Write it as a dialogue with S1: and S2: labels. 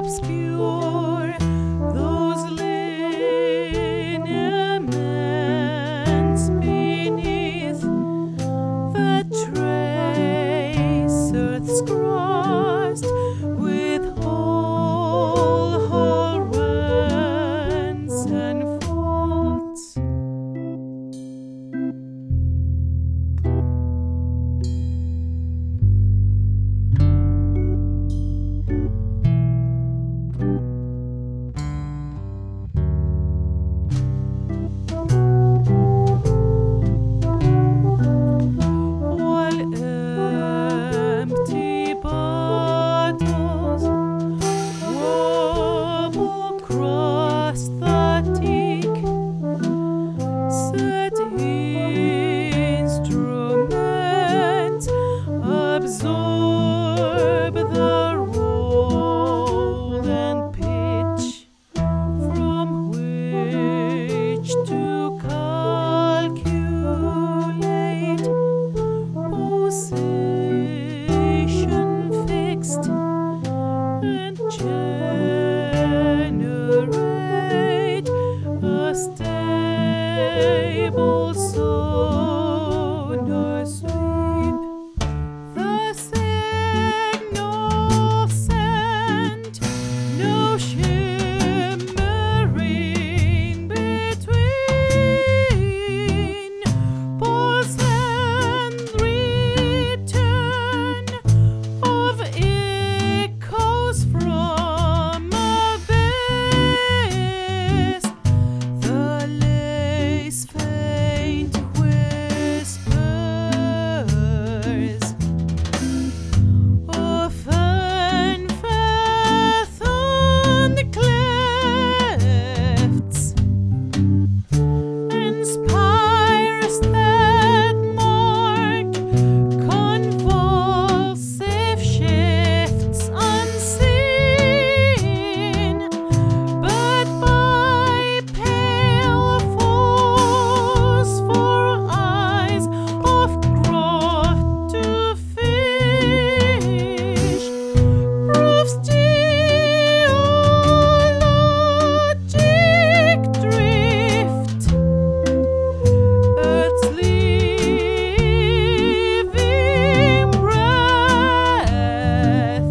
S1: obscure those lineaments beneath the trace earth's crossed with whole runs and faults. Absorb the roll and pitch from which to calculate position fixed and generate a stable sonar sweep. The signal sent, no shimmering between pulse and return of echoes from abyss. The lace faint whispers of unfathomed clefts and spires that mark convulsive shifts unseen, but by pale phosphor eyes of growth to fish proves geologic drift, Earth's living breath.